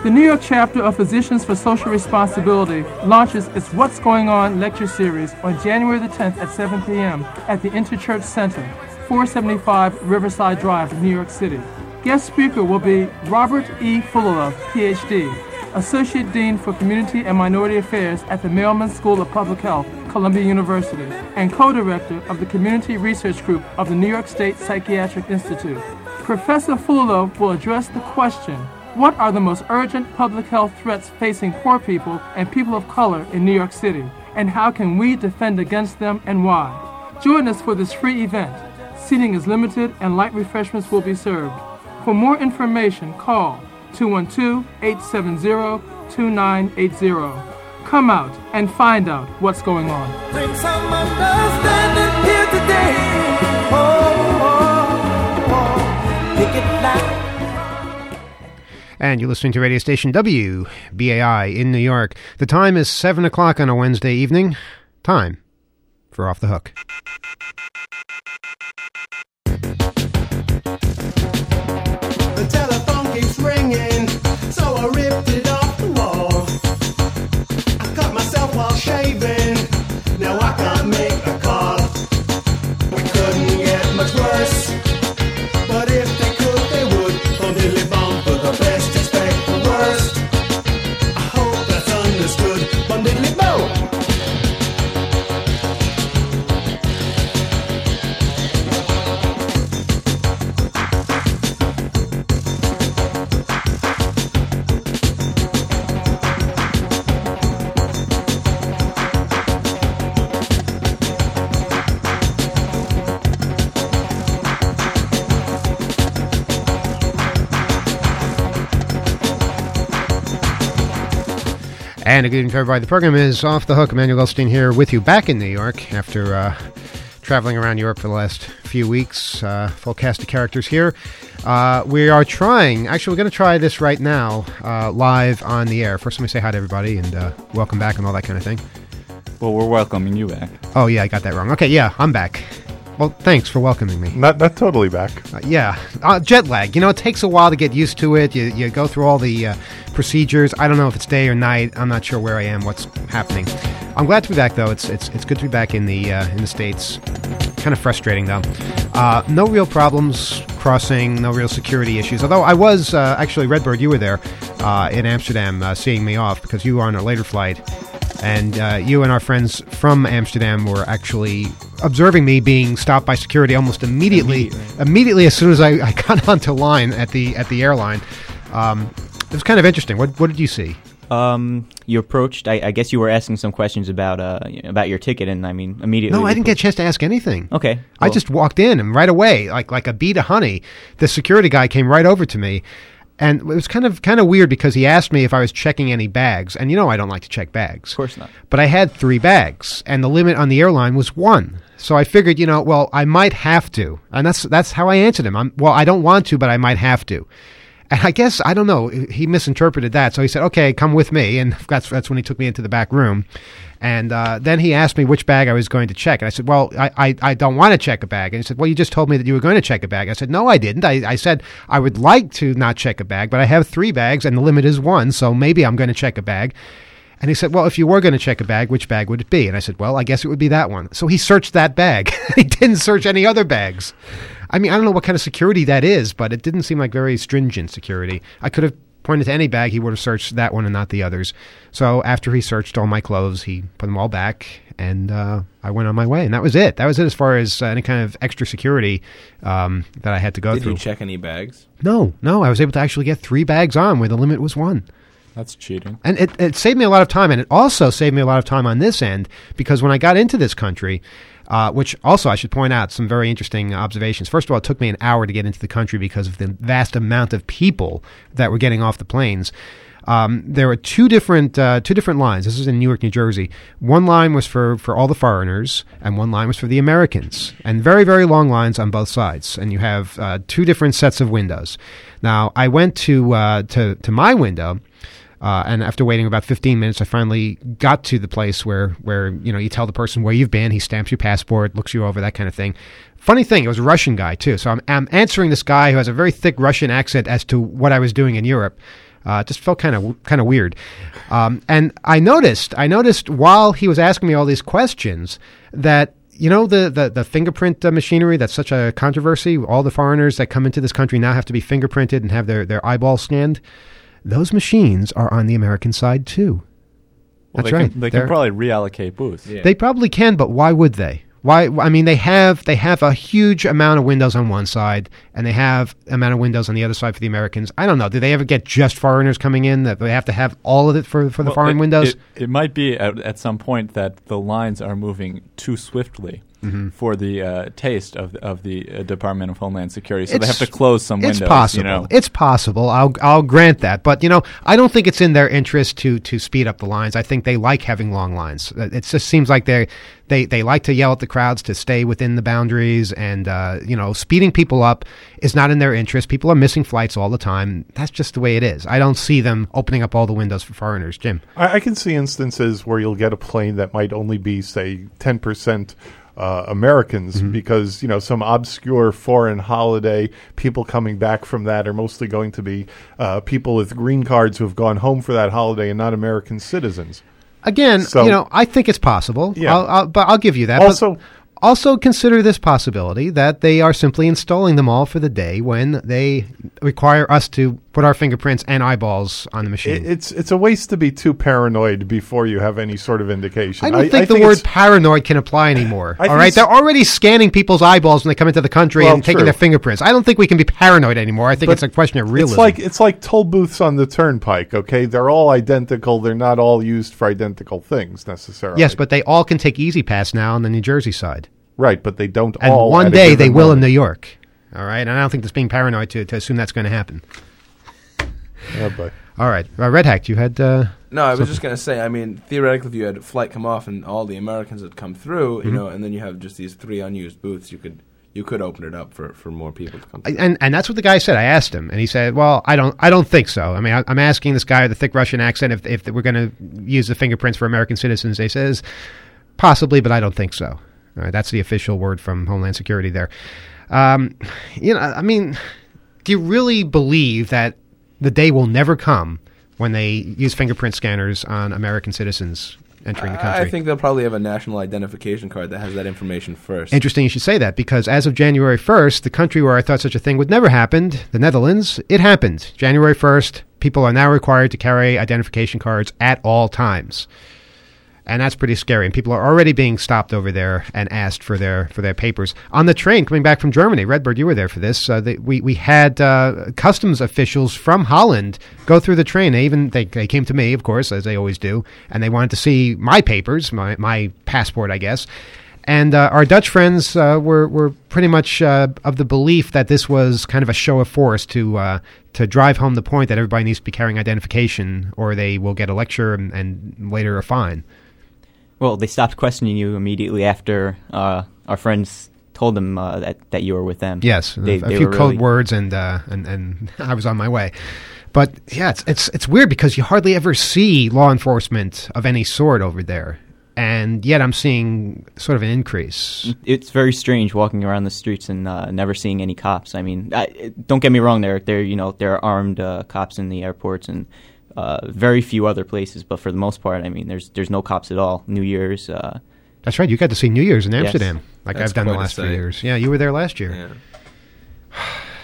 The New York chapter of Physicians for Social Responsibility launches its What's Going On lecture series on January the 10th at 7 p.m. at the Interchurch Center, 475 Riverside Drive, New York City. Guest speaker will be Robert E. Fuller, Ph.D., Associate Dean for Community and Minority Affairs at the Mailman School of Public Health, Columbia University, and co-director of the Community Research Group of the New York State Psychiatric Institute. Professor Fuller will address the question, what are the most urgent public health threats facing poor people and people of color in New York City, and how can we defend against them and why? Join us for this free event. Seating is limited and light refreshments will be served. For more information, call 212-870-2980. Come out and find out what's going on. Bring some understanding here today. Pick it loud. And you're listening to radio station WBAI in New York. The time is 7 o'clock on a Wednesday evening. Time for Off the Hook. The telephone keeps ringing, so I ripped it off the wall. I cut myself while shaving, now I can't make a call. We couldn't get much worse, but if they could, they would. Bum diddly bum, for the best, expect the worst. I hope that's understood. Bum diddly bum. And good evening to everybody. The program is Off the Hook. Emmanuel Goldstein here with you back in New York after traveling around Europe for the last few weeks. Full cast of characters here. We are trying, actually we're going to try this right now, live on the air. First let me say hi to everybody and welcome back and all that kind of thing. Well, we're welcoming you back. Oh yeah, I got that wrong. Okay, yeah, I'm back. Well, thanks for welcoming me. Not totally back. Jet lag. You know, it takes a while to get used to it. You go through all the procedures. I don't know if it's day or night. I'm not sure where I am, what's happening. I'm glad to be back, though. It's good to be back in the States. Kind of frustrating, though. No real problems crossing, no real security issues. Although I was, actually, Redbird, you were there in Amsterdam seeing me off because you were on a later flight. And you and our friends from Amsterdam were actually observing me being stopped by security almost immediately as soon as I got onto line at the airline. It was kind of interesting. What did you see? You approached. I guess you were asking some questions about your ticket, and I mean immediately. No, I didn't get a chance to ask anything. Okay, well, I just walked in, and right away, like a bee to honey, the security guy came right over to me. And it was kind of weird because he asked me if I was checking any bags. And you know I don't like to check bags. Of course not. But I had 3 bags, and the limit on the airline was 1. So I figured, well, I might have to. And that's how I answered him. I don't want to, but I might have to. And I guess, I don't know, he misinterpreted that. So he said, okay, come with me. And that's when he took me into the back room. And then he asked me which bag I was going to check. And I said, well, I don't want to check a bag. And he said, well, you just told me that you were going to check a bag. I said, no, I didn't. I said I would like to not check a bag, but I have 3 bags and the limit is 1, so maybe I'm going to check a bag. And he said, well, if you were going to check a bag, which bag would it be? And I said, well, I guess it would be that one. So he searched that bag. He didn't search any other bags. I mean, I don't know what kind of security that is, but it didn't seem like very stringent security. I could have pointed to any bag, he would have searched that one and not the others. So after he searched all my clothes, he put them all back, and I went on my way. And that was it. That was it as far as any kind of extra security that I had to go through. Did you check any bags? No. I was able to actually get 3 bags on where the limit was 1. That's cheating. And it saved me a lot of time, and it also saved me a lot of time on this end, because when I got into this country, which also I should point out some very interesting observations. First of all, it took me an hour to get into the country because of the vast amount of people that were getting off the planes. There were two different lines. This is in Newark, New Jersey. One line was for all the foreigners, and one line was for the Americans. And very, very long lines on both sides. And you have 2 different sets of windows. Now, I went to my window. And after waiting about 15 minutes, I finally got to the place where you tell the person where you've been. He stamps your passport, looks you over, that kind of thing. Funny thing, it was a Russian guy, too. So I'm answering this guy who has a very thick Russian accent as to what I was doing in Europe. Just felt kind of weird. And I noticed while he was asking me all these questions that, the fingerprint machinery, that's such a controversy. All the foreigners that come into this country now have to be fingerprinted and have their eyeballs scanned. Those machines are on the American side too. Well, That's right. They can probably reallocate booths. Yeah. They probably can, but why would they? Why? I mean, they have a huge amount of windows on one side, and they have amount of windows on the other side for the Americans. I don't know. Do they ever get just foreigners coming in that they have to have all of it for the foreign windows? It might be at some point that the lines are moving too swiftly for the taste of the Department of Homeland Security, so they have to close some windows. It's possible. It's possible. I'll grant that, but I don't think it's in their interest to speed up the lines. I think they like having long lines. It just seems like they like to yell at the crowds to stay within the boundaries, and speeding people up is not in their interest. People are missing flights all the time. That's just the way it is. I don't see them opening up all the windows for foreigners. Jim? I can see instances where you'll get a plane that might only be, say, 10% Americans, because some obscure foreign holiday, people coming back from that are mostly going to be people with green cards who have gone home for that holiday and not American citizens. Again, So- I think it's possible. Yeah. But I'll give you that. Also- But also consider this possibility that they are simply installing them all for the day when they require us to put our fingerprints and eyeballs on the machine. It's a waste to be too paranoid before you have any sort of indication. I don't think the word paranoid can apply anymore. I All think right, it's- they're already scanning people's eyeballs when they come into the country Well, and taking true. their fingerprints. I don't think we can be paranoid anymore. I think But it's a question of realism. It's like toll booths on the turnpike. Okay, they're all identical. They're not all used for identical things necessarily. Yes, but they all can take Easy Pass now on the New Jersey side. right, but they don't And all. one at a day given they will in moment. New York. All right, and I don't think that's being paranoid to assume that's going to happen. Oh, boy. All right, Red Hack, you had. No, I was just going to say, I mean, theoretically, if you had a flight come off and all the Americans had come through, and then you have just these 3 unused booths, you could open it up for more people to come through. And that's what the guy said. I asked him, and he said, "Well, I don't think so. I mean, I'm asking this guy with the thick Russian accent if we're going to use the fingerprints for American citizens." He says, "Possibly, but I don't think so." All right, that's the official word from Homeland Security there. I mean, do you really believe that the day will never come when they use fingerprint scanners on American citizens entering the country? I think they'll probably have a national identification card that has that information first. Interesting you should say that, because as of January 1st, the country where I thought such a thing would never happen, the Netherlands, it happened. January 1st, people are now required to carry identification cards at all times. And that's pretty scary. And people are already being stopped over there and asked for their papers. On the train coming back from Germany, Redbird, you were there for this. We had customs officials from Holland go through the train. They came to me, of course, as they always do, and they wanted to see my papers, my passport, I guess. And our Dutch friends were pretty much of the belief that this was kind of a show of force to drive home the point that everybody needs to be carrying identification, or they will get a lecture and later a fine. Well, they stopped questioning you immediately after our friends told them that you were with them. Yes, they a few were code really words, and I was on my way. But yeah, it's weird because you hardly ever see law enforcement of any sort over there, and yet I'm seeing sort of an increase. It's very strange walking around the streets and never seeing any cops. I mean, don't get me wrong. There are armed cops in the airports and very few other places, but for the most part, I mean, there's no cops at all. New Year's. That's right. You got to see New Year's in Amsterdam, Yes. like That's I've done the quite a last 3 sight. years. Yeah, you were there last year. Yeah.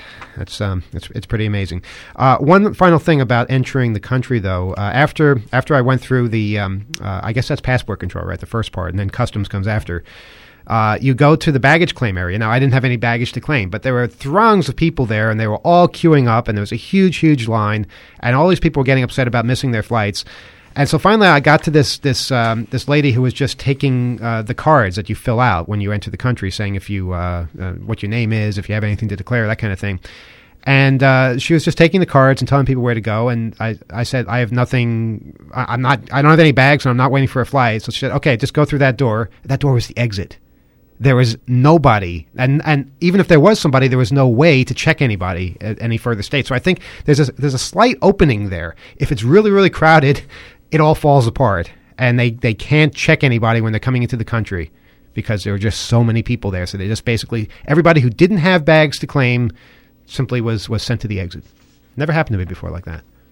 It's pretty amazing. One final thing about entering the country, though, after I went through the, I guess that's passport control, right? The first part, and then customs comes after. You go to the baggage claim area. Now, I didn't have any baggage to claim, but there were throngs of people there, and they were all queuing up, and there was a huge, huge line, and all these people were getting upset about missing their flights. And so finally, I got to this lady who was just taking the cards that you fill out when you enter the country, saying if you what your name is, if you have anything to declare, that kind of thing. And she was just taking the cards and telling people where to go. And I said, I have nothing. I don't have any bags, and I'm not waiting for a flight. So she said, okay, just go through that door. That door was the exit. There was nobody, and even if there was somebody, there was no way to check anybody at any further state. So I think there's a slight opening there. If it's really, really crowded, it all falls apart, and they can't check anybody when they're coming into the country because there were just so many people there. So they just basically, everybody who didn't have bags to claim simply was sent to the exit. Never happened to me before like that.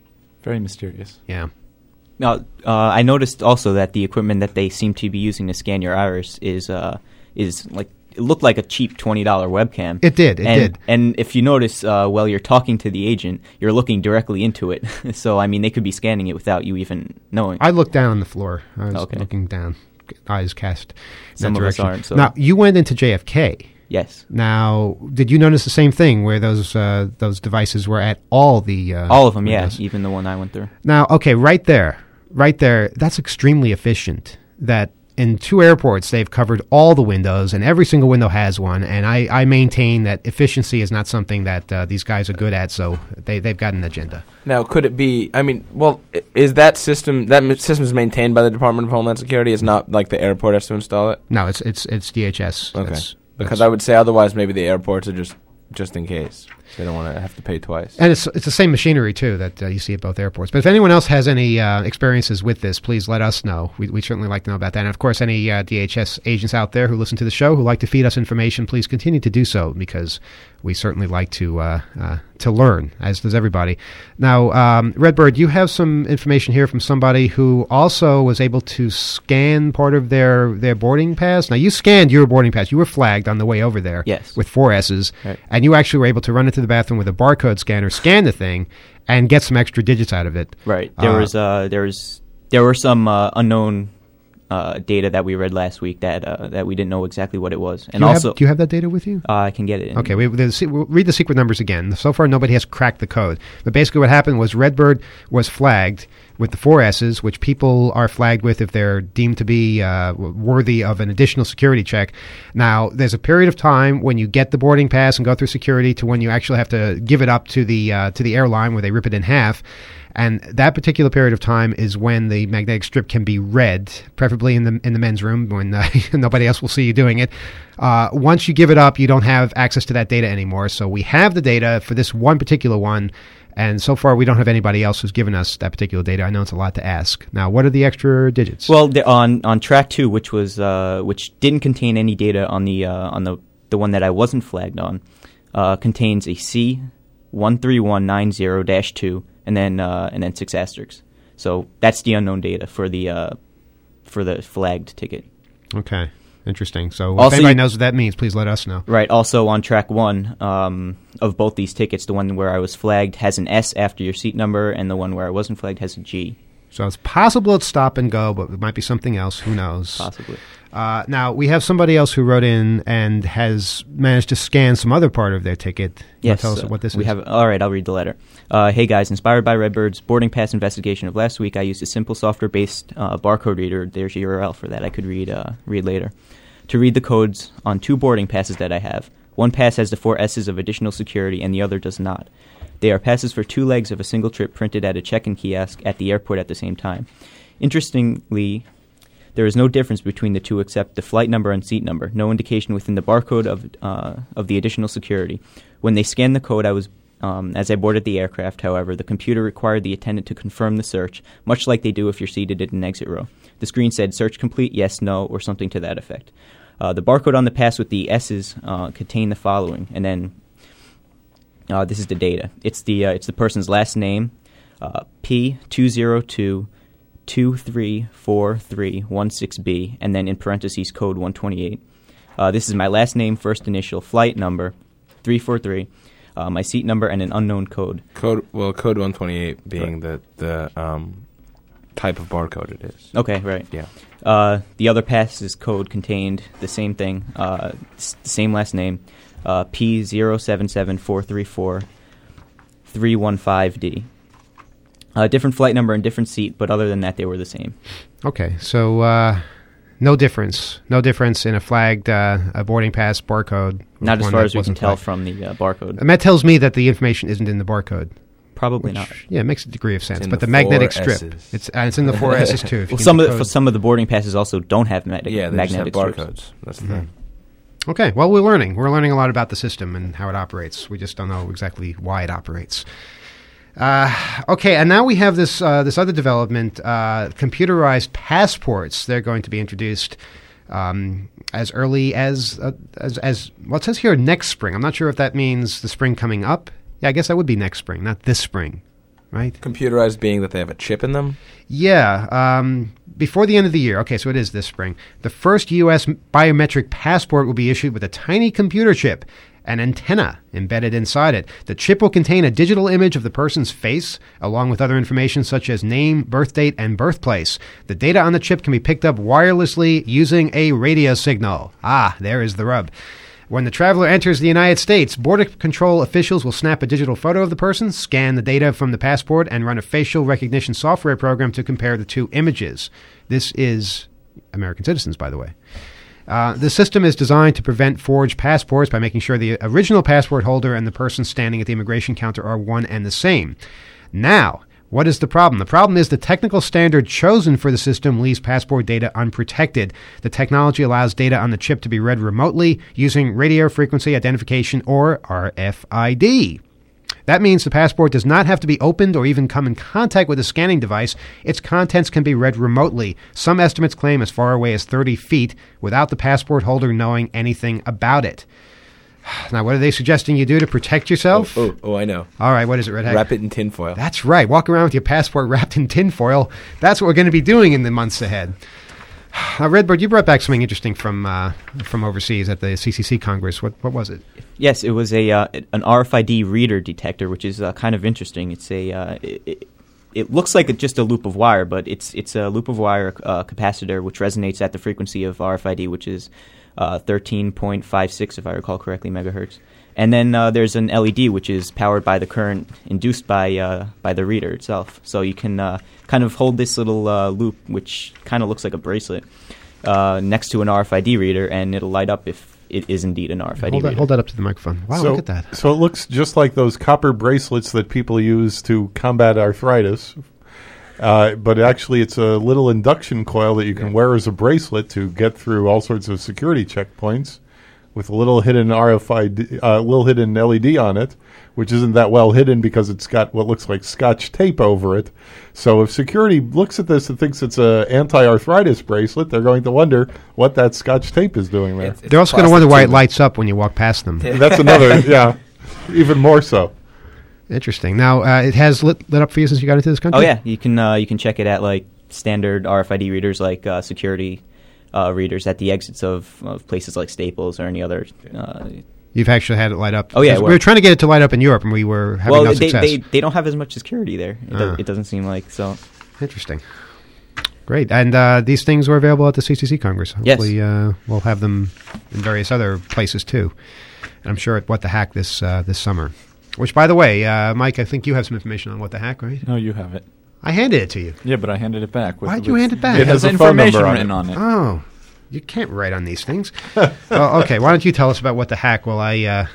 Very mysterious. Yeah. Now, I noticed also that the equipment that they seem to be using to scan your iris is like it looked like a cheap $20 webcam. It did. It did. And if you notice, while you're talking to the agent, you're looking directly into it. So I mean, they could be scanning it without you even knowing. I looked down on the floor. I was Okay. looking down, eyes cast in Some that of us direction. aren't. So. Now, you went into JFK. Yes. Now, did you notice the same thing where those devices were at all the All of them, windows? yeah, even the one I went through. Now, okay, right there, that's extremely efficient. That in 2 airports they've covered all the windows, and every single window has one. And I maintain that efficiency is not something that these guys are good at, so they've got an agenda. Now, could it be? I mean, well, is that system is maintained by the Department of Homeland Security? It's not like the airport has to install it. No, it's DHS. Okay, That's- because I would say otherwise, maybe the airports are just in case. They don't want to have to pay twice. And it's the same machinery, too, that you see at both airports. But if anyone else has any experiences with this, please let us know. We'd certainly like to know about that. And, of course, any DHS agents out there who listen to the show who like to feed us information, please continue to do so, because we certainly like to learn, as does everybody. Now, Redbird, you have some information here from somebody who also was able to scan part of their boarding pass. Now, you scanned your boarding pass. You were flagged on the way over there Yes. with 4 S's, Right. and you actually were able to run into the bathroom with a barcode scanner, scan the thing, and get some extra digits out of it. Right. There were some unknown data that we read last week that we didn't know exactly what it was, and Do you have that data with you? I can get it. Okay, we'll read the secret numbers again. So far, nobody has cracked the code. But basically what happened was Redbird was flagged with the 4 S's, which people are flagged with if they're deemed to be worthy of an additional security check. Now, there's a period of time when you get the boarding pass and go through security to when you actually have to give it up to the airline where they rip it in half. And that particular period of time is when the magnetic strip can be read, preferably in the men's room when nobody else will see you doing it. Once you give it up, you don't have access to that data anymore. So we have the data for this one particular one, and so far we don't have anybody else who's given us that particular data. I know it's a lot to ask. Now, what are the extra digits? Well, on track 2, which didn't contain any data on the one that I wasn't flagged on, contains a C 13190-2. And then 6 asterisks. So that's the unknown data for the flagged ticket. Okay, interesting. So Also, if anybody knows what that means, please let us know. Right. Also on track 1 of both these tickets, the one where I was flagged has an S after your seat number, and the one where I wasn't flagged has a G. So it's possible it's stop and go, but it might be something else. Who knows? Possibly. Now, we have somebody else who wrote in and has managed to scan some other part of their ticket. Yes. Tell us what this is. All right, I'll read the letter. Hey, guys. Inspired by Redbird's boarding pass investigation of last week, I used a simple software-based barcode reader. There's your URL for that. I could read later. To read the codes on 2 boarding passes that I have. One pass has the 4 S's of additional security, and the other does not. They are passes for 2 legs of a single trip printed at a check-in kiosk at the airport at the same time. Interestingly, there is no difference between the 2 except the flight number and seat number. No indication within the barcode of the additional security. When they scanned the code, as I boarded the aircraft, however, the computer required the attendant to confirm the search, much like they do if you're seated in an exit row. The screen said search complete, yes, no, or something to that effect. The barcode on the pass with the S's contained the following, and then this is the data. It's the person's last name, P202234316B, and then in parentheses code 128. This is my last name, first initial, flight number 343, my seat number, and an unknown code. Code 128 being the type of barcode it is. Okay, right. Yeah. The other pass's code contained the same thing, the same last name, P0774343115D. Different flight number and different seat, but other than that, they were the same. Okay, so no difference. No difference in a flagged a boarding pass barcode. Not as one far that as we can wasn't tell flagged. from the barcode. And that tells me that the information isn't in the barcode. Probably Which, not. Yeah, it makes a degree of sense. in But the the magnetic 4 strip, S's. it's in the 4 S's too. If you Well, can some of the boarding passes also don't have Yeah, they just have magnetic strips. barcodes. That's the thing. Okay, well, we're learning. We're learning a lot about the system and how it operates. We just don't know exactly why it operates. Okay, and now we have this other development, computerized passports. They're going to be introduced as early as well, it says here next spring. I'm not sure if that means the spring coming up. Yeah, I guess that would be next spring, not this spring. right? Computerized being that they have a chip in them? Yeah. Before the end of the year, okay, so it is this spring, the first U.S. biometric passport will be issued with a tiny computer chip, an antenna embedded inside it. The chip will contain a digital image of the person's face, along with other information such as name, birth date, and birthplace. The data on the chip can be picked up wirelessly using a radio signal. Ah, there is the rub. When the traveler enters the United States, Border Control officials will snap a digital photo of the person, scan the data from the passport, and run a facial recognition software program to compare the two images. This is American citizens, by the way. The system is designed to prevent forged passports by making sure the original passport holder and the person standing at the immigration counter are one and the same. Now, what is the problem? The problem is the technical standard chosen for the system leaves passport data unprotected. The technology allows data on the chip to be read remotely using radio frequency identification, or RFID. That means the passport does not have to be opened or even come in contact with a scanning device. Its contents can be read remotely. Some estimates claim as far away as 30 feet without the passport holder knowing anything about it. Now, what are they suggesting you do to protect yourself? Oh, I know. All right, what is it, Red Hack? Wrap it in tinfoil. That's right. Walk around with your passport wrapped in tinfoil. That's what we're going to be doing in the months ahead. Redbird, you brought back something interesting from overseas at the CCC Congress. What was it? Yes, it was an RFID reader detector, which is kind of interesting. It's it looks like just a loop of wire, but it's a loop of wire capacitor which resonates at the frequency of RFID, which is 13.56, if I recall correctly, megahertz. And then there's an LED, which is powered by the current induced by the reader itself. So you can kind of hold this little loop, which kind of looks like a bracelet, next to an RFID reader, and it'll light up if it is indeed an RFID reader. Hold that up to the microphone. Wow, look at that. So it looks just like those copper bracelets that people use to combat arthritis. But actually, it's a little induction coil that you can wear as a bracelet to get through all sorts of security checkpoints, with a little hidden RFID, little hidden LED on it, which isn't that well hidden because it's got what looks like Scotch tape over it. So if security looks at this and thinks it's an anti-arthritis bracelet, they're going to wonder what that Scotch tape is doing there. They're also going to wonder why it lights up when you walk past them. That's another, even more so. Interesting. Now, it has lit up for you since you got into this country? Oh, yeah. You can check it at like standard RFID readers like security readers at the exits of places like Staples or any other. You've actually had it light up. Oh, yeah. We were trying to get it to light up in Europe, and we were having no success. They don't have as much security there. It doesn't seem like so. Interesting. Great. And these things were available at the CCC Congress. Hopefully, we'll have them in various other places, too. And I'm sure at What the Hack this summer. Which, by the way, Mike, I think you have some information on What the Hack, right? No, you have it. I handed it to you. Yeah, but I handed it back. Why'd you hand it back? It has information written on it. Oh, you can't write on these things. Well, okay, why don't you tell us about What the Hack while I...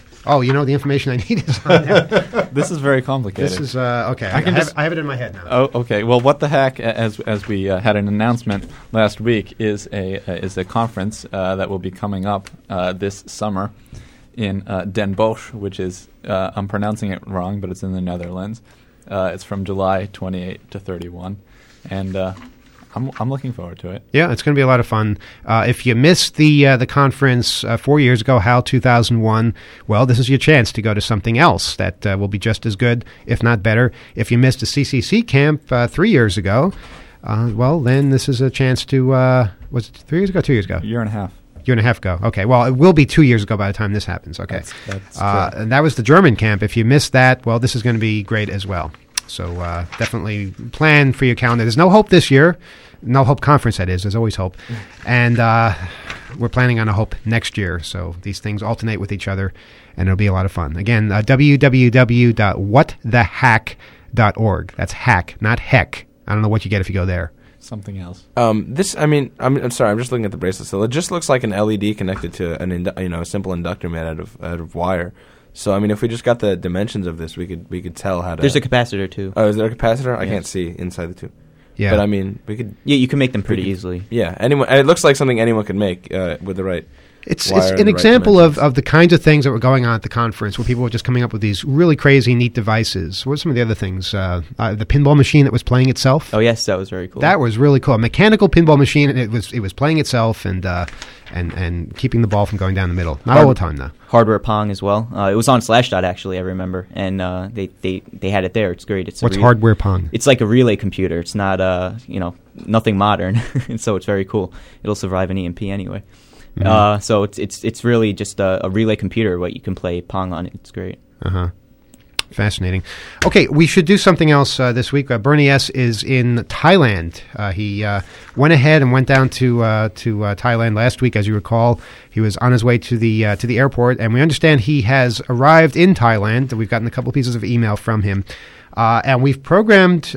the information I need is on there. This is very complicated. This is, okay, I have it in my head now. Oh, okay. Well, What the Hack, as we had an announcement last week, is a conference that will be coming up this summer in Den Bosch, which is, I'm pronouncing it wrong, but it's in the Netherlands. It's from July 28 to 31, and I'm looking forward to it. Yeah, it's going to be a lot of fun. If you missed the conference 4 years ago, HAL 2001, well, this is your chance to go to something else that will be just as good, if not better. If you missed a CCC camp 3 years ago, well, then this is a chance to, was it 3 years ago, 2 years ago? Year and a half. Year and a half ago. Okay. Well, it will be 2 years ago by the time this happens. Okay. That's and that was the German camp. If you missed that, well, this is going to be great as well. So definitely plan for your calendar. There's no Hope this year. No Hope conference, that is. There's always Hope. And we're planning on a Hope next year. So these things alternate with each other, and it'll be a lot of fun. Again, www.whatthehack.org. That's hack, not heck. I don't know what you get if you go there. Something else. I'm sorry. I'm just looking at the bracelet. So it just looks like an LED connected to a simple inductor made out of wire. So I mean, if we just got the dimensions of this, we could tell how to. There's a capacitor too. Oh, is there a capacitor? I can't see inside the two. Yeah, but I mean, we could. Yeah, you can make them pretty easily. Yeah, anyone. It looks like something anyone could make with the right. It's an example of the kinds of things that were going on at the conference, where people were just coming up with these really crazy, neat devices. What were some of the other things? The pinball machine that was playing itself. Oh yes, that was very cool. That was really cool. A mechanical pinball machine, and it was playing itself, and and keeping the ball from going down the middle. Not all the time, though. Hardware Pong as well. It was on Slashdot, actually, I remember. And they had it there. It's great. It's What's Hardware Pong? It's like a relay computer. It's not, nothing modern. And so it's very cool. It'll survive an EMP anyway. Mm-hmm. So it's really just a relay computer, what you can play Pong on it. It's great. Uh-huh. Fascinating. Okay, we should do something else this week. Bernie S. is in Thailand. He went ahead and went down to Thailand last week, as you recall. He was on his way to the airport, and we understand he has arrived in Thailand. We've gotten a couple pieces of email from him. And we've programmed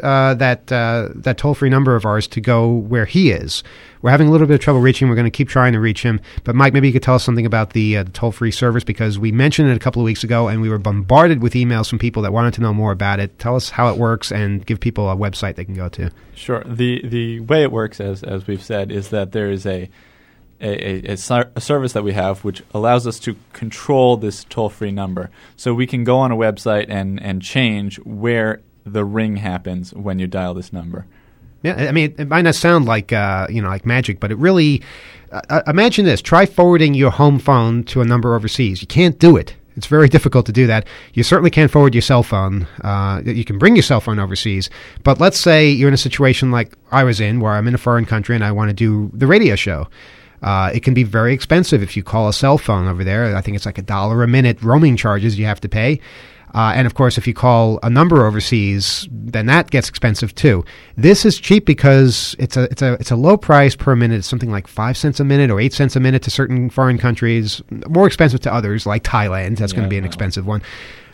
that toll-free number of ours to go where he is. We're having a little bit of trouble reaching him. We're going to keep trying to reach him. But, Mike, maybe you could tell us something about the toll-free service, because we mentioned it a couple of weeks ago, and we were bombarded with emails from people that wanted to know more about it. Tell us how it works and give people a website they can go to. Sure. The way it works, as we've said, is that there is a service that we have which allows us to control this toll-free number. So we can go on a website and change where the ring happens when you dial this number. Yeah, I mean, it might not sound like like magic, but it really. Imagine this: try forwarding your home phone to a number overseas. You can't do it. It's very difficult to do that. You certainly can't forward your cell phone. You can bring your cell phone overseas, but let's say you're in a situation like I was in, where I'm in a foreign country and I want to do the radio show. It can be very expensive if you call a cell phone over there. I think it's like $1 a minute roaming charges you have to pay. And of course, if you call a number overseas, then that gets expensive too. This is cheap because it's a low price per minute. It's something like 5 cents a minute or 8 cents a minute to certain foreign countries. More expensive to others, like Thailand. That's going to be an expensive one.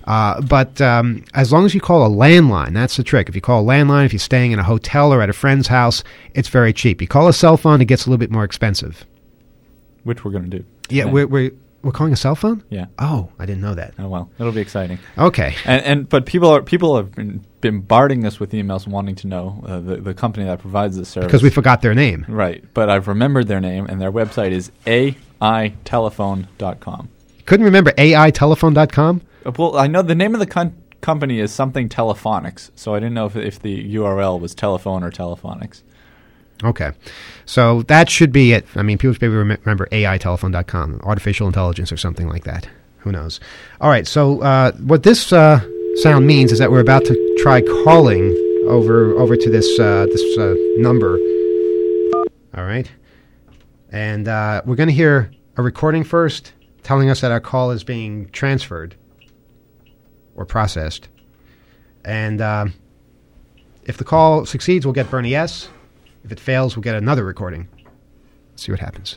But as long as you call a landline, that's the trick. If you call a landline, if you're staying in a hotel or at a friend's house, it's very cheap. You call a cell phone, it gets a little bit more expensive. Which we're going to do. Yeah, we're calling a cell phone? Yeah. Oh, I didn't know that. Oh, well, it'll be exciting. Okay. But people have been bombarding us with emails wanting to know the company that provides this service. Because we forgot their name. Right. But I've remembered their name, and their website is aitelephone.com. Couldn't remember aitelephone.com? Well, I know the name of the company is something Telephonics, so I didn't know if the URL was telephone or Telephonics. Okay. So that should be it. I mean, people should maybe remember aitelephone.com, artificial intelligence or something like that. Who knows? All right. So what this sound means is that we're about to try calling over to this number. All right. And we're going to hear a recording first telling us that our call is being transferred or processed. And if the call succeeds, we'll get Bernie S. If it fails, we'll get another recording. Let's see what happens.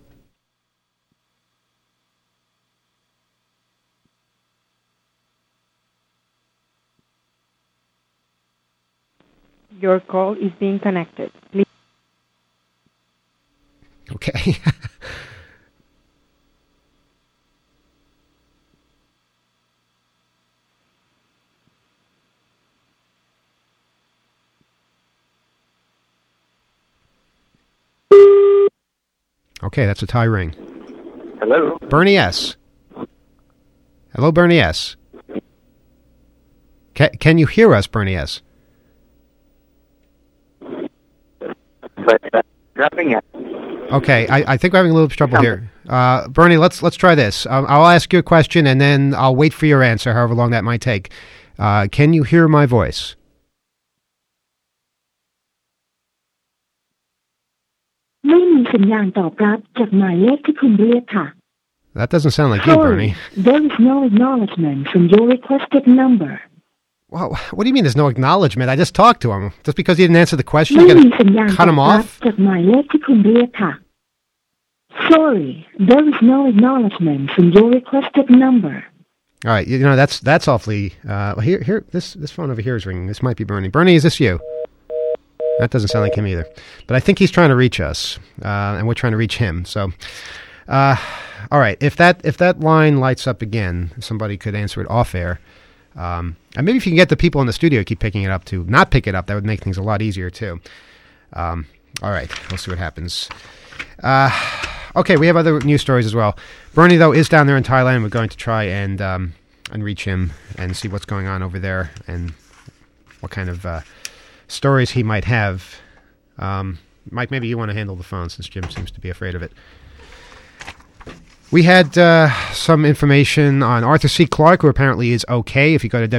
Your call is being connected. Please. Okay. Okay, that's a Thai ring. Hello? Bernie S. Hello, Bernie S. Can you hear us, Bernie S? Dropping it. Okay, I think we're having a little trouble here. Bernie, let's try this. I'll ask you a question, and then I'll wait for your answer, however long that might take. Can you hear my voice? That doesn't sound like you, Bernie. There is no acknowledgement from your requested number. Well, what do you mean there's no acknowledgement? I just talked to him. Just because he didn't answer the question, you're going to cut him off? Sorry, there is no acknowledgement from your requested number. All right, that's awfully... here, this phone over here is ringing. This might be Bernie. Bernie, is this you? That doesn't sound like him either. But I think he's trying to reach us, and we're trying to reach him. So, all right, if that line lights up again, if somebody could answer it off air, and maybe if you can get the people in the studio to keep picking it up to not pick it up, that would make things a lot easier too. All right, we'll see what happens. Okay, we have other news stories as well. Bernie, though, is down there in Thailand. We're going to try and reach him and see what's going on over there and what kind of stories he might have. Mike, maybe you want to handle the phone since Jim seems to be afraid of it. We had some information on Arthur C. Clarke, who apparently is okay. If you go to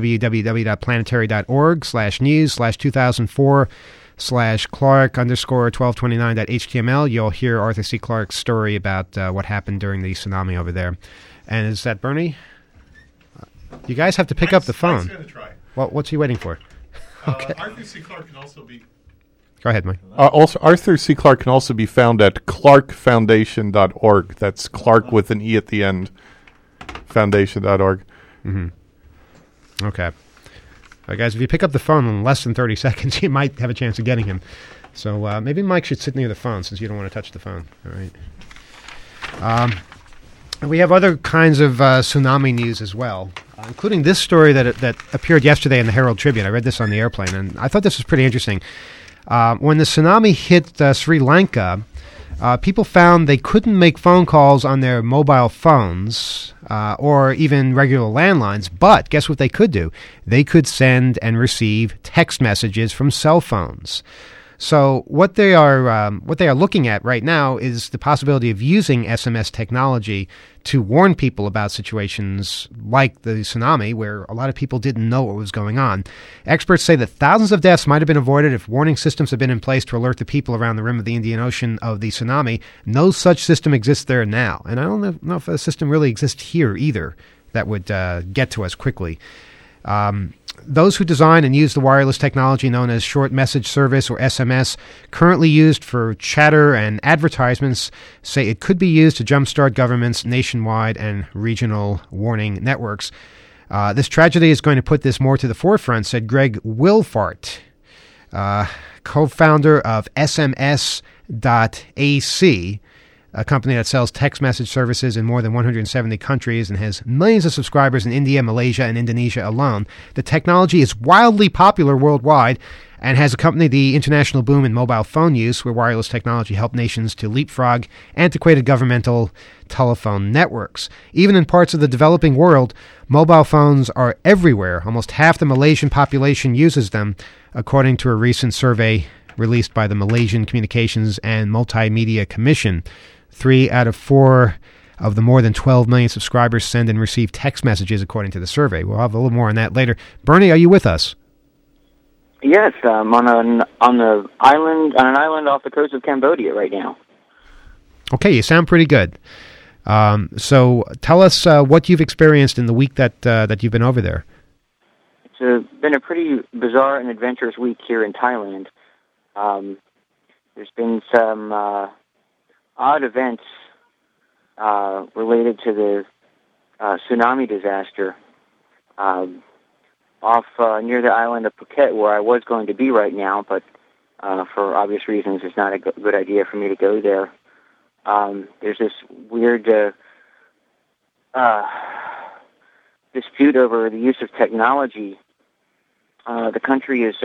www.planetary.org/news/2004/Clarke_1229.html, you'll hear Arthur C. Clarke's story about what happened during the tsunami over there. And is that Bernie? You guys have to pick up the phone. Mike's going to try. Well, what's he waiting for? Okay. Arthur C. Clarke can also be... Go ahead, Mike. Also, Arthur C. Clarke can also be found at clarkfoundation.org. That's Clark with an E at the end. Foundation.org. Mm-hmm. Okay. All right, guys, if you pick up the phone in less than 30 seconds, you might have a chance of getting him. So maybe Mike should sit near the phone since you don't want to touch the phone. All right. We have other kinds of tsunami news as well, including this story that appeared yesterday in the Herald Tribune. I read this on the airplane, and I thought this was pretty interesting. When the tsunami hit Sri Lanka, people found they couldn't make phone calls on their mobile phones or even regular landlines, but guess what they could do? They could send and receive text messages from cell phones. So what they are looking at right now is the possibility of using SMS technology to warn people about situations like the tsunami, where a lot of people didn't know what was going on. Experts say that thousands of deaths might have been avoided if warning systems had been in place to alert the people around the rim of the Indian Ocean of the tsunami. No such system exists there now, and I don't know if a system really exists here either that would get to us quickly. Those who design and use the wireless technology known as short message service, or SMS, currently used for chatter and advertisements, say it could be used to jumpstart governments' nationwide and regional warning networks. This tragedy is going to put this more to the forefront, said Greg Wilfart, co-founder of SMS.ac, a company that sells text message services in more than 170 countries and has millions of subscribers in India, Malaysia, and Indonesia alone. The technology is wildly popular worldwide and has accompanied the international boom in mobile phone use, where wireless technology helped nations to leapfrog antiquated governmental telephone networks. Even in parts of the developing world, mobile phones are everywhere. Almost half the Malaysian population uses them, according to a recent survey released by the Malaysian Communications and Multimedia Commission. 3 out of 4 of the more than 12 million subscribers send and receive text messages, according to the survey. We'll have a little more on that later. Bernie, are you with us? Yes, I'm on an island off the coast of Cambodia right now. Okay, you sound pretty good. So tell us what you've experienced in the week that you've been over there. It's been a pretty bizarre and adventurous week here in Thailand. There's been some odd events related to the tsunami disaster off near the island of Phuket, where I was going to be right now, but for obvious reasons, it's not a good idea for me to go there. There's this weird dispute over the use of technology. The country is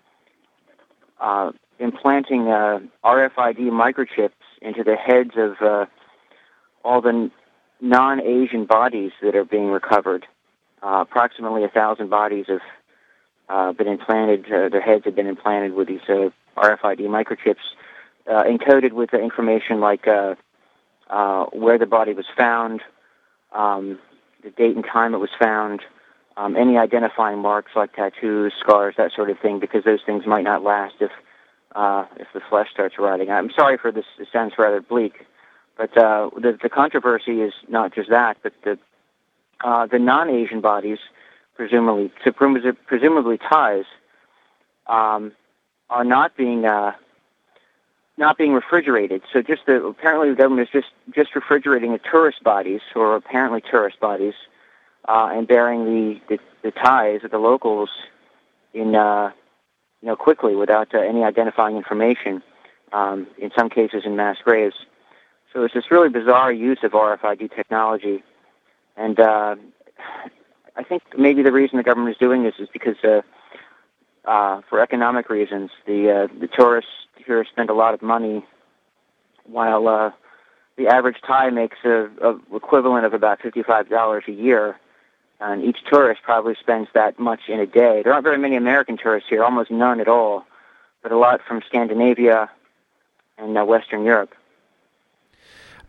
implanting RFID microchips into the heads of all the non-Asian bodies that are being recovered. Approximately 1,000 bodies have been implanted, their heads have been implanted with these RFID microchips encoded with the information like where the body was found, the date and time it was found, any identifying marks like tattoos, scars, that sort of thing, because those things might not last if the flesh starts rotting. I'm sorry for this, it sounds rather bleak, but the controversy is not just that, but the non-Asian bodies, presumably Thais, are not being refrigerated. So apparently the government is just refrigerating the tourist bodies, or apparently tourist bodies, and burying the Thais or the locals in quickly without any identifying information. In some cases, in mass graves. So it's this really bizarre use of RFID technology, and I think maybe the reason the government is doing this is because for economic reasons, the tourists here spend a lot of money, while the average Thai makes a equivalent of about $55 a year, and each tourist probably spends that much in a day. There aren't very many American tourists here, almost none at all, but a lot from Scandinavia and Western Europe.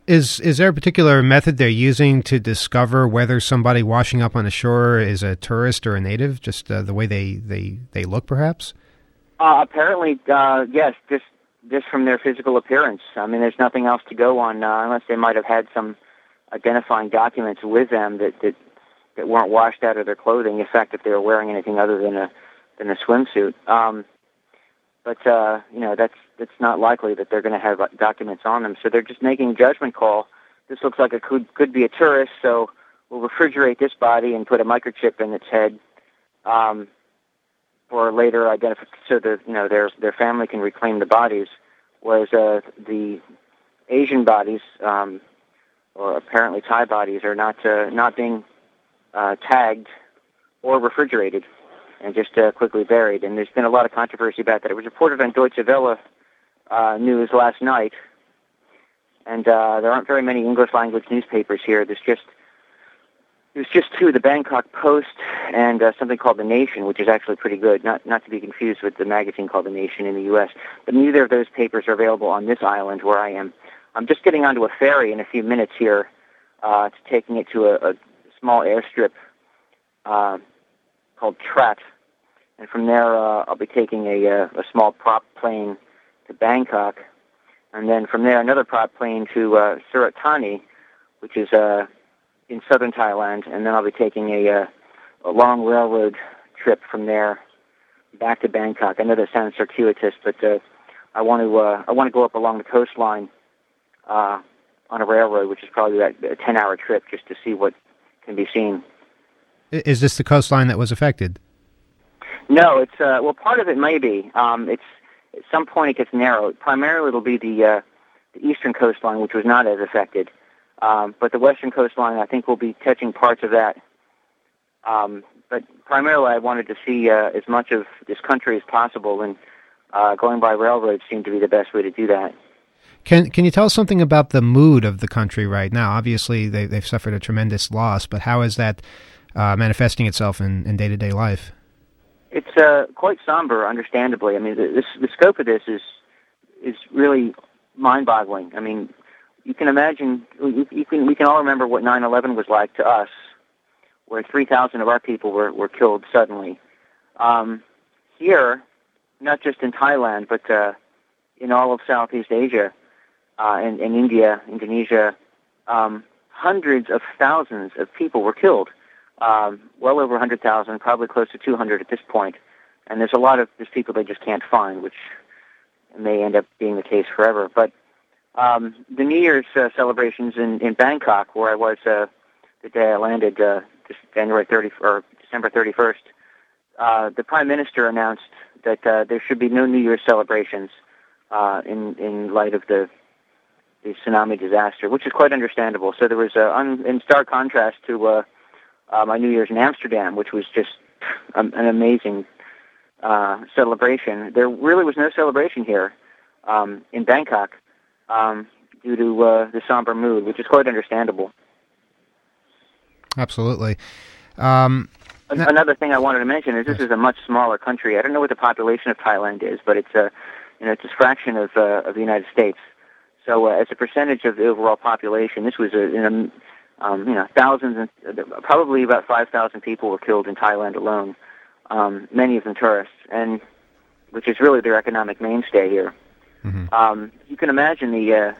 Is there a particular method they're using to discover whether somebody washing up on the shore is a tourist or a native? Just the way they look, perhaps? Apparently, yes, just from their physical appearance. I mean, there's nothing else to go on unless they might have had some identifying documents with them that weren't washed out of their clothing. In fact, if they were wearing anything other than a swimsuit. But that's not likely that they're going to have documents on them. So they're just making a judgment call. This looks like it could be a tourist, so we'll refrigerate this body and put a microchip in its head for later identification, so that their family can reclaim the bodies. Whereas the Asian bodies, or apparently Thai bodies, are not being tagged or refrigerated, and just quickly buried. And there's been a lot of controversy about that. It was reported on Deutsche Welle news last night, and there aren't very many English-language newspapers here. There's just two, the Bangkok Post and something called The Nation, which is actually pretty good, not to be confused with the magazine called The Nation in the U.S. But neither of those papers are available on this island where I am. I'm just getting onto a ferry in a few minutes here, taking it to a small airstrip called Trat, and from there I'll be taking a small prop plane to Bangkok, and then from there another prop plane to Surat Thani, which is in southern Thailand, and then I'll be taking a long railroad trip from there back to Bangkok. I know that sounds circuitous, but I want to go up along the coastline on a railroad, which is probably a 10-hour trip just to see what can be seen. Is this the coastline that was affected? No, it's part of it may be. It's at some point it gets narrowed. Primarily, it'll be the eastern coastline, which was not as affected. But the western coastline, I think, will be touching parts of that. But primarily, I wanted to see as much of this country as possible, and going by railroad seemed to be the best way to do that. Can you tell us something about the mood of the country right now? Obviously, they've suffered a tremendous loss, but how is that manifesting itself in day-to-day life? It's quite somber, understandably. I mean, the scope of this is really mind-boggling. I mean, you can imagine, we can all remember what 9/11 was like to us, where 3,000 of our people were killed suddenly. Here, not just in Thailand, but in all of Southeast Asia, and India, Indonesia, hundreds of thousands of people were killed. Well over 100,000, probably close to 200 at this point. And there's people they just can't find, which may end up being the case forever. But the New Year's celebrations in Bangkok, where I was the day I landed, December 31st, the Prime Minister announced that there should be no New Year's celebrations in light of the tsunami disaster, which is quite understandable. So there was, in stark contrast to my New Year's in Amsterdam, which was just an amazing celebration. There really was no celebration here in Bangkok due to the somber mood, which is quite understandable. Absolutely. Another thing I wanted to mention is this is a much smaller country. I don't know what the population of Thailand is, but it's a fraction of the United States. So as a percentage of the overall population, this was thousands, probably about 5,000 people were killed in Thailand alone, many of them tourists, and which is really their economic mainstay here. Mm-hmm. You can imagine the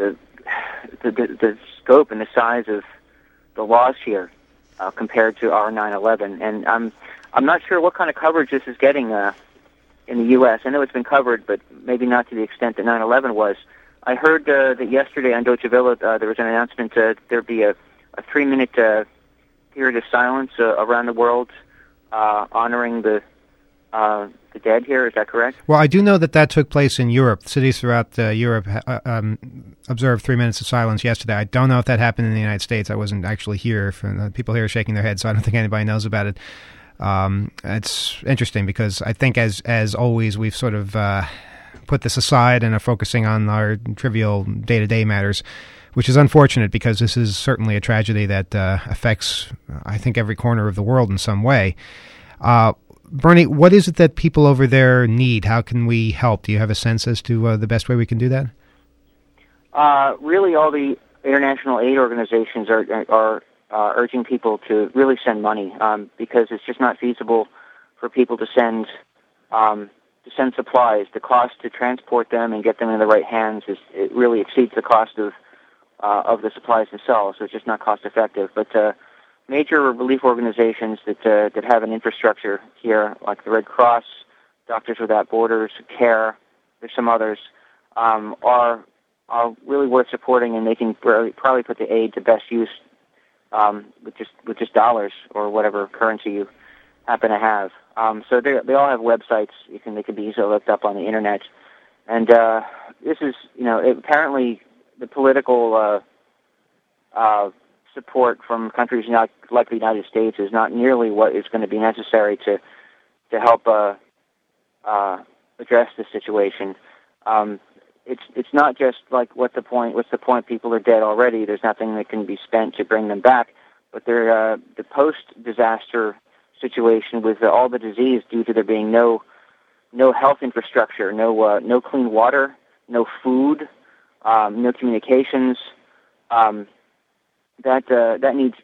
scope and the size of the loss here compared to our 9/11, and I'm not sure what kind of coverage this is getting in the U.S. I know it's been covered, but maybe not to the extent that 9/11 was. I heard that yesterday on Deutsche Welle there was an announcement there'd be a 3-minute period of silence around the world honoring the dead here. Is that correct? Well, I do know that took place in Europe. Cities throughout Europe observed 3 minutes of silence yesterday. I don't know if that happened in the United States. I wasn't actually here. People here are shaking their heads, so I don't think anybody knows about it. It's interesting because I think, as always, we've sort of put this aside and are focusing on our trivial day-to-day matters, which is unfortunate because this is certainly a tragedy that affects, I think, every corner of the world in some way. Bernie, what is it that people over there need? How can we help? Do you have a sense as to the best way we can do that? Really, all the international aid organizations are urging people to really send money because it's just not feasible for people to send supplies. The cost to transport them and get them in the right hands it really exceeds the cost of the supplies themselves, so it's just not cost effective. But major relief organizations that have an infrastructure here, like the Red Cross, Doctors Without Borders, CARE, there's some others, are really worth supporting, and they can probably put the aid to best use with just dollars or whatever currency you happen to have. So they all have websites. They can be easily looked up on the internet. And this is, apparently the political support from countries like the United States is not nearly what is going to be necessary to help address the situation. It's not just like what's the point? People are dead already. There's nothing that can be spent to bring them back. But the post-disaster situation with all the disease due to there being no health infrastructure, no clean water, no food, no communications. That needs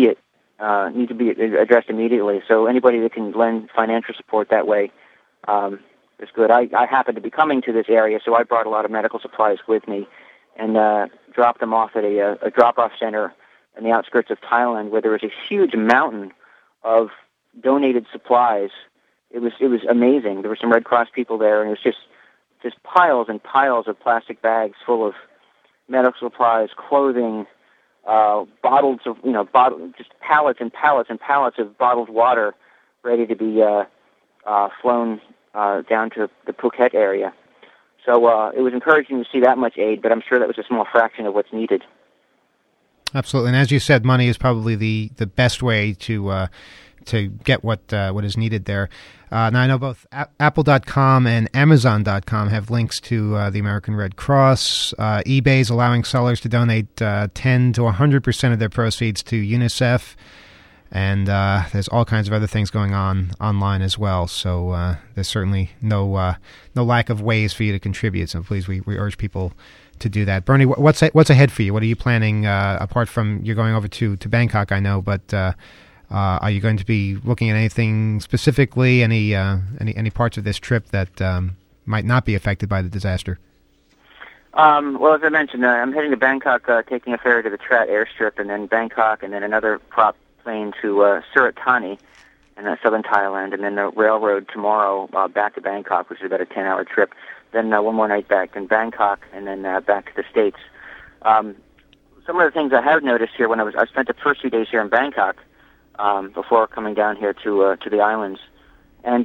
to be addressed immediately. So anybody that can lend financial support that way is good. I happen to be coming to this area, so I brought a lot of medical supplies with me and dropped them off at a drop-off center in the outskirts of Thailand, where there was a huge mountain of donated supplies. It was amazing. There were some Red Cross people there, and it was just piles and piles of plastic bags full of medical supplies, clothing, bottles of just pallets and pallets and pallets of bottled water ready to be flown down to the Phuket area. So it was encouraging to see that much aid, but I'm sure that was a small fraction of what's needed. Absolutely, and as you said, money is probably the best way to get what is needed there. Now, I know both Apple.com and Amazon.com have links to the American Red Cross. eBay is allowing sellers to donate 10 to 100% of their proceeds to UNICEF. And there's all kinds of other things going on online as well. So there's certainly no lack of ways for you to contribute. So please, we urge people to do that. Bernie, what's ahead for you? What are you planning apart from you're going over to Bangkok? I know, but are you going to be looking at anything specifically? Any parts of this trip that might not be affected by the disaster? Well, as I mentioned, I'm heading to Bangkok, taking a ferry to the Trat airstrip, and then Bangkok, and then another prop plane to Surat Thani in southern Thailand, and then the railroad tomorrow back to Bangkok, which is about a 10-hour trip. Then one more night back in Bangkok, and then back to the States. Some of the things I have noticed here I spent the first few days here in Bangkok before coming down here to the islands, and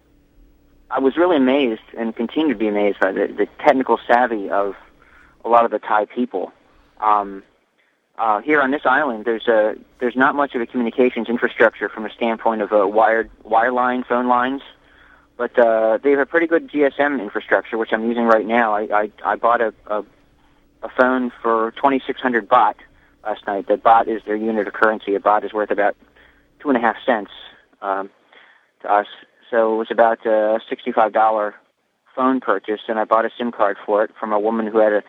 I was really amazed and continue to be amazed by the technical savvy of a lot of the Thai people. Here on this island, there's not much of a communications infrastructure from a standpoint of wireline phone lines, but they have a pretty good GSM infrastructure, which I'm using right now. I bought a phone for 2,600 baht last night. The baht is their unit of currency. A baht is worth about 2.5 cents to us. So it was about a $65 phone purchase, and I bought a SIM card for it from a woman who had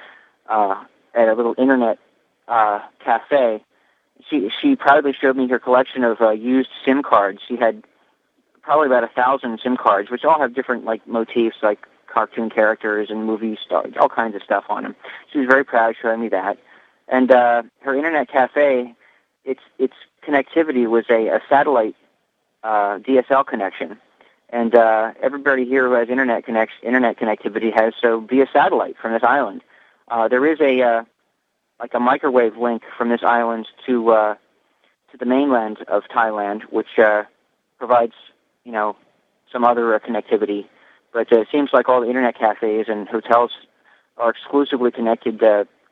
a little internet cafe. She proudly showed me her collection of used SIM cards. She had probably about 1,000 SIM cards, which all have different motifs, like cartoon characters and movie stars, all kinds of stuff on them. She was very proud showing me that. And her internet cafe, its connectivity was a satellite DSL connection. And everybody here who has internet connectivity has so via satellite from this island. There is a microwave link from this island to the mainland of Thailand, which provides some other connectivity. But it seems like all the internet cafes and hotels are exclusively connected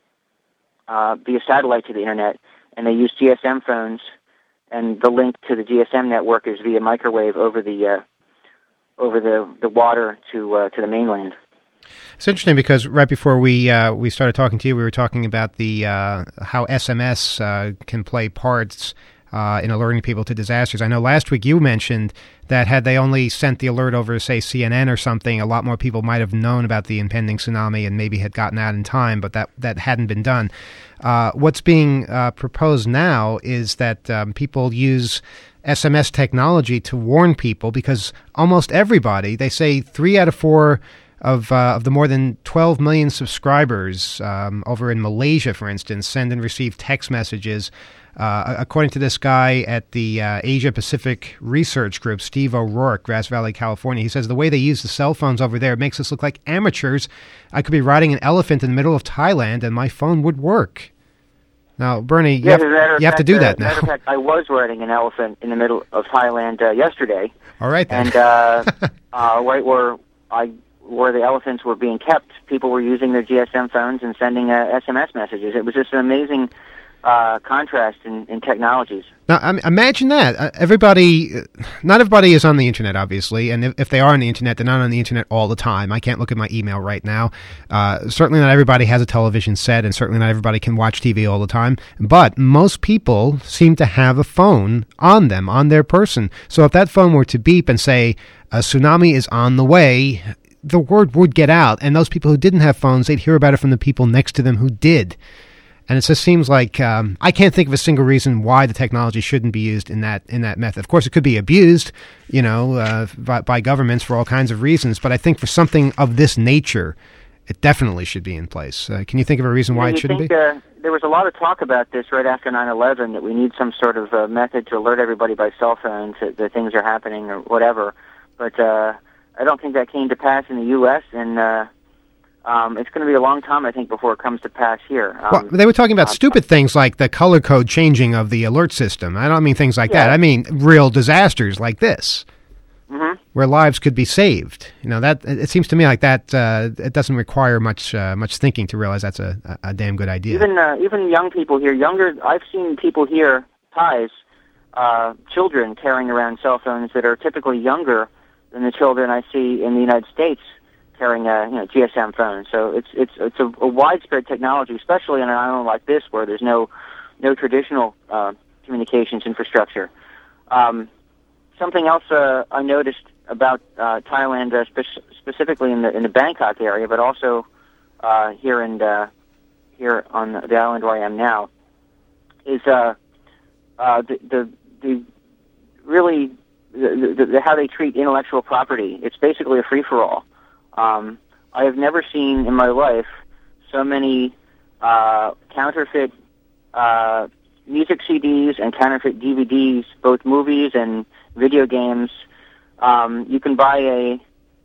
via satellite to the internet, and they use GSM phones, and the link to the GSM network is via microwave over the water to the mainland. It's interesting because right before we started talking to you, we were talking about the how SMS can play parts in alerting people to disasters. I know last week you mentioned that had they only sent the alert over, say, CNN or something, a lot more people might have known about the impending tsunami and maybe had gotten out in time, but that hadn't been done. What's being proposed now is that people use SMS technology to warn people, because almost everybody, they say 3 out of 4 of the more than 12 million subscribers over in Malaysia, for instance, send and receive text messages. According to this guy at the Asia Pacific Research Group, Steve O'Rourke, Grass Valley, California, he says the way they use the cell phones over there makes us look like amateurs. I could be riding an elephant in the middle of Thailand and my phone would work. Now, Bernie, you have to do that now. Matter of fact, I was riding an elephant in the middle of Thailand yesterday. All right, then. And right where the elephants were being kept, people were using their GSM phones and sending SMS messages. It was just an amazing contrast in technologies. Now, imagine that. Not everybody is on the Internet, obviously, and if they are on the Internet, they're not on the Internet all the time. I can't look at my email right now. Certainly not everybody has a television set, and certainly not everybody can watch TV all the time, but most people seem to have a phone on them, on their person. So if that phone were to beep and say, a tsunami is on the way, the word would get out, and those people who didn't have phones, they'd hear about it from the people next to them who did. And it just seems like I can't think of a single reason why the technology shouldn't be used in that method. Of course, it could be abused, by governments for all kinds of reasons. But I think for something of this nature, it definitely should be in place. Can you think of a reason why it shouldn't be? There was a lot of talk about this right after 9/11, that we need some sort of method to alert everybody by cell phone that things are happening or whatever. But I don't think that came to pass in the U.S., and it's going to be a long time, I think, before it comes to pass here. Well, they were talking about stupid things like the color code changing of the alert system. I don't mean things like that. I mean real disasters like this, where lives could be saved. That it seems to me like that. It doesn't require much thinking to realize that's a damn good idea. Even young people here, I've seen people here, Thais, children carrying around cell phones that are typically younger than the children I see in the United States carrying a GSM phone. So it's a widespread technology, especially on an island like this where there's no traditional communications infrastructure. Something else I noticed about Thailand, specifically in the Bangkok area, but also here on the island where I am now, is the how they treat intellectual property. It's basically a free-for-all. I have never seen in my life so many counterfeit music CDs and counterfeit DVDs, both movies and video games. You can buy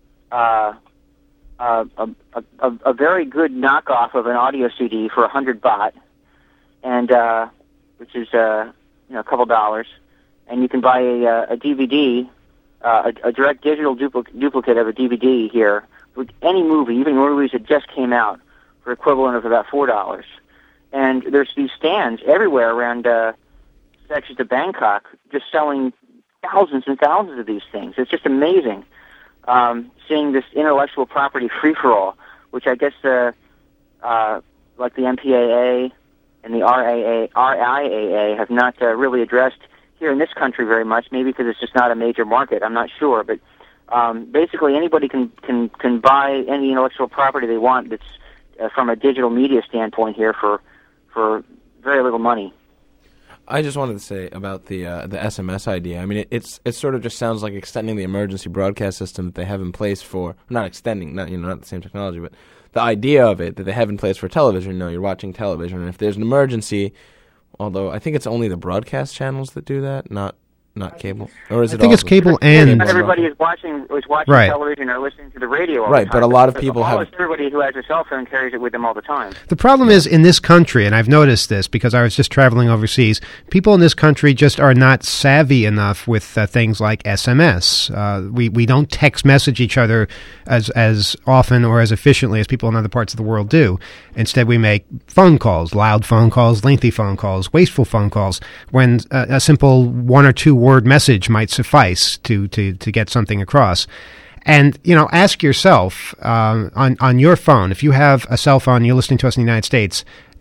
a very good knockoff of an audio CD for 100 baht, and which is a couple dollars. And you can buy a DVD, a direct digital duplicate of a DVD here with any movie, even movies that just came out, for equivalent of about $4. And there's these stands everywhere around sections of Bangkok just selling thousands and thousands of these things. It's just amazing seeing this intellectual property free-for-all, which I guess like the MPAA and the RIAA have not really addressed here in this country very much, maybe because it's just not a major market. I'm not sure, but basically anybody can buy any intellectual property they want that's from a digital media standpoint here for very little money. I just wanted to say about the SMS idea. I mean, it sort of just sounds like extending the emergency broadcast system that they have in place for not extending, not the same technology, but the idea of it that they have in place for television. You're watching television, and if there's an emergency. Although I think it's only the broadcast channels that do that, not cable, or is it? I think it's cable and not everybody is watching right. television or listening to the radio all right, the time. But a lot of people have. Everybody who has a cell phone carries it with them all the time. The problem is in this country, and I've noticed this because I was just traveling overseas, people in this country just are not savvy enough with things like SMS. We don't text message each other as often or as efficiently as people in other parts of the world do. Instead, we make phone calls, loud phone calls, lengthy phone calls, wasteful phone calls, when a simple 1 or 2 word message might suffice to get something across. And, ask yourself on your phone, if you have a cell phone, you're listening to us in the United States,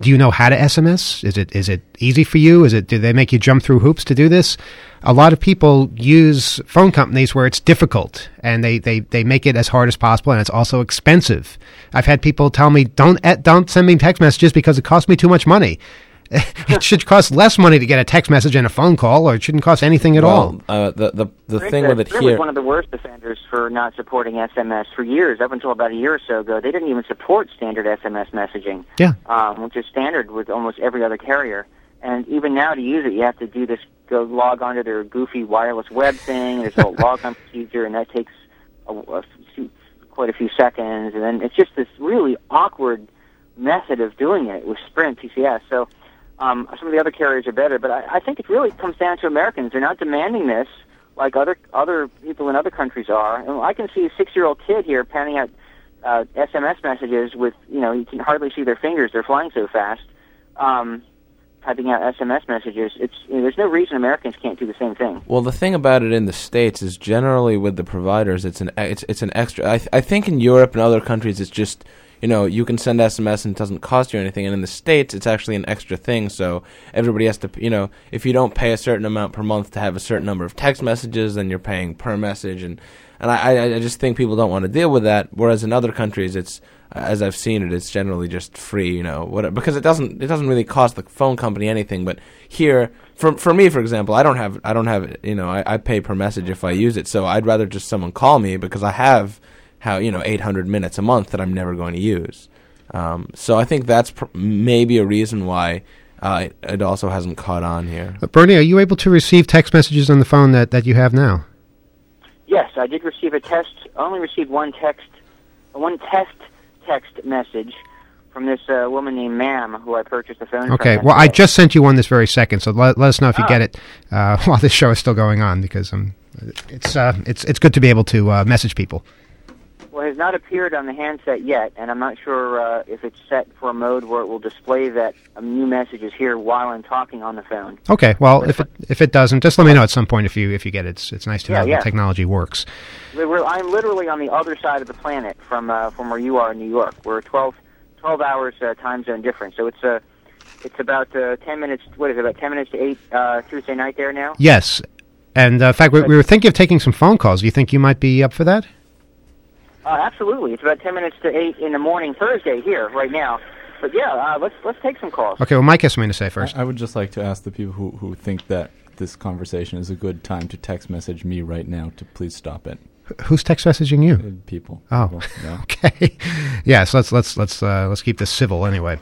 Do you know how to SMS? Is it easy for you? Do they make you jump through hoops to do this? A lot of people use phone companies where it's difficult, and they make it as hard as possible, and it's also expensive. I've had people tell me, don't send me text messages because it costs me too much money. It should cost less money to get a text message and a phone call, or it shouldn't cost anything at all. The thing with it Sprint here, was one of the worst offenders for not supporting SMS for years. Up until about a year or so ago, they didn't even support standard SMS messaging. Yeah. Which is standard with almost every other carrier. And even now, to use it, you have to do this, go log onto their goofy wireless web thing. There's a log-on procedure, and that takes quite a few seconds. And then it's just this really awkward method of doing it with Sprint TCS. So some of the other carriers are better, but I think it really comes down to Americans. They're not demanding this like other people in other countries are. And I can see a 6-year-old kid here pounding out SMS messages with, you can hardly see their fingers. They're flying so fast. Typing out SMS messages. There's no reason Americans can't do the same thing. well, the thing about it in the States is generally with the providers, it's an extra. I think in Europe and other countries, it's just, you can send SMS and it doesn't cost you anything. And in the States, it's actually an extra thing. So everybody has to, if you don't pay a certain amount per month to have a certain number of text messages, then you're paying per message. And I just think people don't want to deal with that. Whereas in other countries, it's, as I've seen it, it's generally just free, because it doesn't really cost the phone company anything. But here, for me, for example, I don't have, I pay per message if I use it. So I'd rather just someone call me because I have 800 minutes a month that I'm never going to use. So I think that's maybe a reason why it also hasn't caught on here. Bernie, are you able to receive text messages on the phone that you have now? Yes, I did receive a test. I only received one test message from this woman named Ma'am, who I purchased the phone from. Okay, well, I just sent you one this very second, so let us know if you get it while this show is still going on, because it's good to be able to message people. Well, it has not appeared on the handset yet, and I'm not sure if it's set for a mode where it will display that new message is here while I'm talking on the phone. Okay, well, if it doesn't, just let me know at some point if you get it. It's nice to know the technology works. I'm literally on the other side of the planet from where you are in New York. We're 12 hours time zone difference, so it's about 10 minutes. What is it? About 10 minutes to 8 Tuesday night there now. Yes, and in fact, we were thinking of taking some phone calls. Do you think you might be up for that? Absolutely. It's about 10 minutes to 8 in the morning Thursday here right now. But yeah, let's take some calls. Okay, well, Mike has something to say first. I would just like to ask the people who think that this conversation is a good time to text message me right now to please stop it. Who's text messaging you? People. Oh, people, yeah. Okay. Yeah, so let's keep this civil anyway.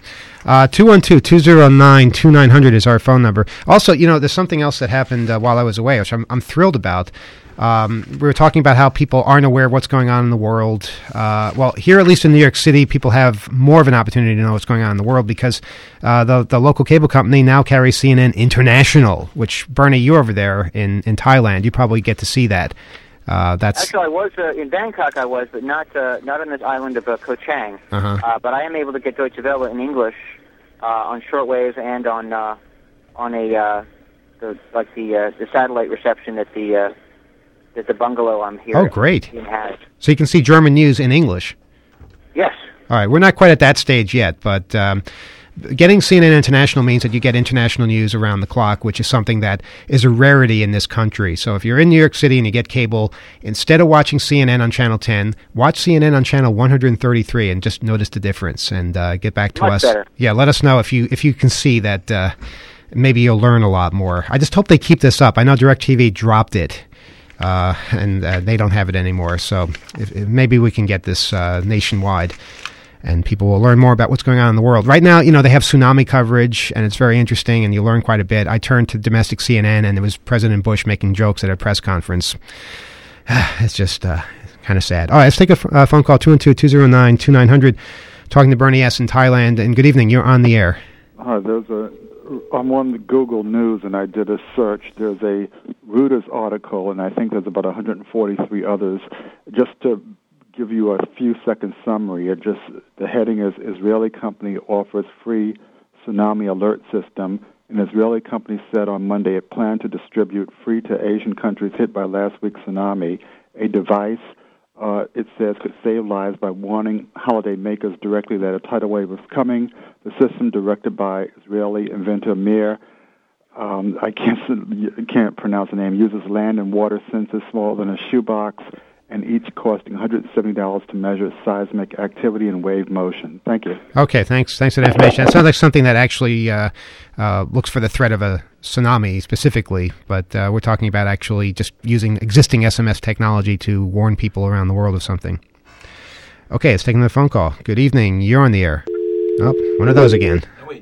212-209-2900 is our phone number. Also, there's something else that happened while I was away, which I'm thrilled about. We were talking about how people aren't aware of what's going on in the world. Well, here, at least in New York City, people have more of an opportunity to know what's going on in the world because the local cable company now carries CNN International, which, Bernie, you're over there in Thailand. You probably get to see that. Actually, I was in Bangkok. I was, but not on this island of Koh Chang. Uh-huh. But I am able to get Deutsche Welle in English on shortwave and on the satellite reception that the bungalow I'm here. Oh, great! Has. So you can see German news in English. Yes. All right, we're not quite at that stage yet, but getting CNN International means that you get international news around the clock, which is something that is a rarity in this country. So if you're in New York City and you get cable, instead of watching CNN on Channel 10, watch CNN on Channel 133 and just notice the difference and get back to us. Better. Yeah, let us know if you can see that maybe you'll learn a lot more. I just hope they keep this up. I know DirecTV dropped it. And they don't have it anymore, so if maybe we can get this nationwide, and people will learn more about what's going on in the world. Right now, they have tsunami coverage, and it's very interesting, and you learn quite a bit. I turned to domestic CNN, and it was President Bush making jokes at a press conference. It's just kind of sad. All right, let's take a phone call, 212-209-2900, talking to Bernie S. in Thailand, and good evening, you're on the air. Hi, I'm on the Google News, and I did a search. There's a Reuters article, and I think there's about 143 others. Just to give you a few-second summary, the heading is Israeli company offers free tsunami alert system. An Israeli company said on Monday it planned to distribute free to Asian countries hit by last week's tsunami a device it says, could save lives by warning holiday makers directly that a tidal wave was coming. The system, directed by Israeli inventor Meir, I can't pronounce the name, uses land and water sensors smaller than a shoebox, and each costing $170 to measure seismic activity and wave motion. Thank you. Okay, thanks for the information. That sounds like something that actually looks for the threat of a tsunami specifically, but we're talking about actually just using existing SMS technology to warn people around the world of something. Okay, let's take another phone call. Good evening. You're on the air. Oh, one of those again. Wait,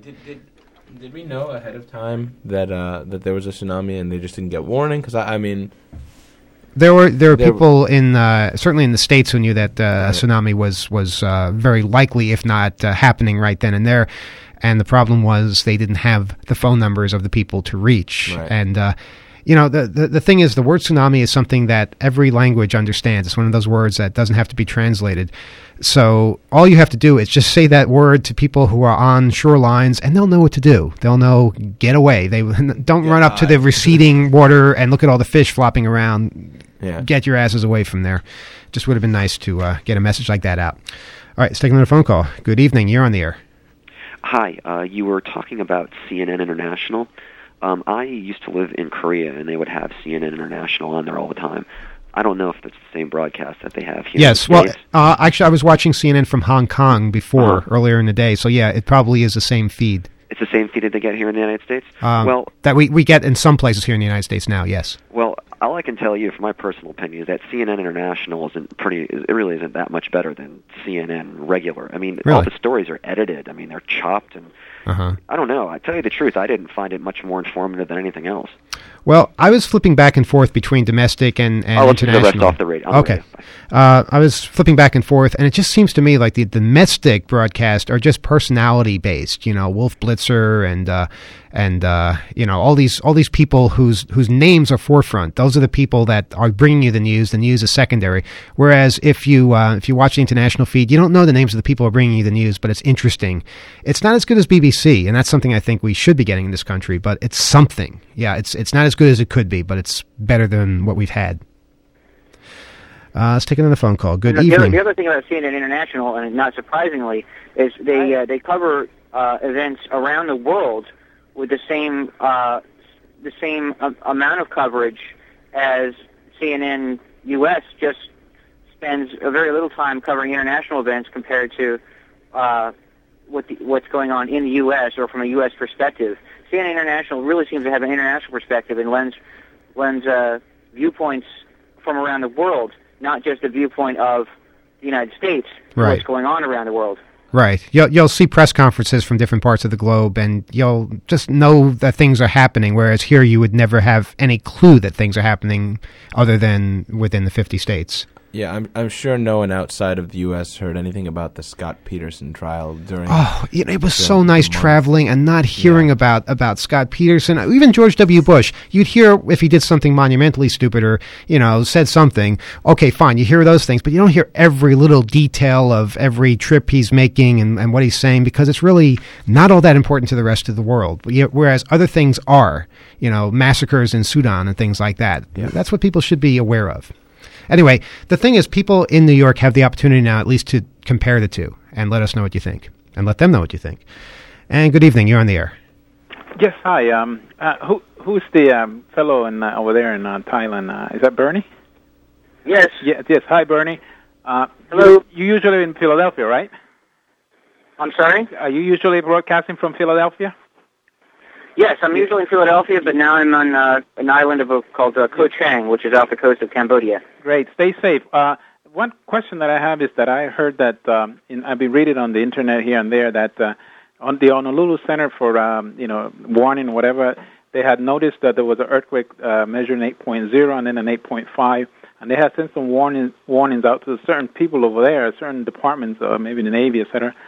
did we know ahead of time that that there was a tsunami and they just didn't get warning? Because I mean, there were people in certainly in the States who knew that a tsunami was very likely, if not happening right then and there. And the problem was they didn't have the phone numbers of the people to reach. Right. And you know, the thing is, the word tsunami is something that every language understands. It's one of those words that doesn't have to be translated. So all you have to do is just say that word to people who are on shorelines, and they'll know what to do. They'll know, get away. They don't run up to the receding water and look at all the fish flopping around. Yeah. Get your asses away from there. Just would have been nice to get a message like that out. All right, let's take another phone call. Good evening. You're on the air. Hi. You were talking about CNN International. I used to live in Korea, and they would have CNN International on there all the time. I don't know if it's the same broadcast that they have here. Yes, well, actually, I was watching CNN from Hong Kong before, earlier in the day, so yeah, it probably is the same feed. It's the same feed that they get here in the United States? That we get in some places here in the United States now, yes. Well, all I can tell you, from my personal opinion, is that CNN International it really isn't that much better than CNN regular. I mean, all the stories are edited. I mean, they're chopped, and I don't know. I tell you the truth, I didn't find it much more informative than anything else. Well, I was flipping back and forth between domestic and I'll international. Let's the rest off the radio. Okay. I was flipping back and forth, and it just seems to me like the domestic broadcasts are just personality-based. You know, Wolf Blitzer and you know, all these people whose names are forefront. Those are the people that are bringing you the news. The news is secondary. Whereas if you watch the international feed, you don't know the names of the people who are bringing you the news, but it's interesting. It's not as good as BBC, and that's something I think we should be getting in this country. But it's something. Yeah, it's not as good as it could be, but it's better than what we've had. Let's take another phone call. Good evening. The other thing about CNN International, and not surprisingly, is they cover events around the world with the same amount of coverage as CNN US. Just spends a very little time covering international events compared to what's going on in the U.S. or from a U.S. perspective. CNN International really seems to have an international perspective and lends viewpoints from around the world, not just the viewpoint of the United States, what's going on around the world. Right. You'll see press conferences from different parts of the globe, and you'll just know that things are happening, whereas here you would never have any clue that things are happening other than within the 50 states. Yeah, I'm sure no one outside of the U.S. heard anything about the Scott Peterson trial during. Oh, it was so nice traveling and not hearing about Scott Peterson, even George W. Bush. You'd hear if he did something monumentally stupid or said something. Okay, fine, you hear those things, but you don't hear every little detail of every trip he's making and what he's saying, because it's really not all that important to the rest of the world. Whereas other things are, massacres in Sudan and things like that. Yeah. That's what people should be aware of. Anyway, the thing is, people in New York have the opportunity now at least to compare the two and let us know what you think, and let them know what you think. And good evening. You're on the air. Yes, hi. Who's the fellow over there in Thailand? Is that Bernie? Yes. Yes. Hi, Bernie. Hello. You usually in Philadelphia, right? I'm sorry? Are you usually broadcasting from Philadelphia? Yes, I'm usually in Philadelphia, but now I'm on an island called Koh Chang, which is off the coast of Cambodia. Great. Stay safe. One question that I have is that I heard that, I've been reading on the internet here and there, that on the Honolulu Center for, warning, whatever, they had noticed that there was an earthquake measuring 8.0 and then an 8.5, and they had sent some warnings out to certain people over there, certain departments, maybe the Navy, et cetera.